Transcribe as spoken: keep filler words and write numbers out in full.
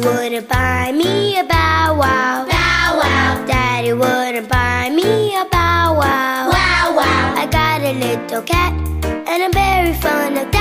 wouldn't buy me a bow wow. Bow wow. Daddy wouldn't buy me a bow wow. Wow wow. I got a little cat and I'm very fond of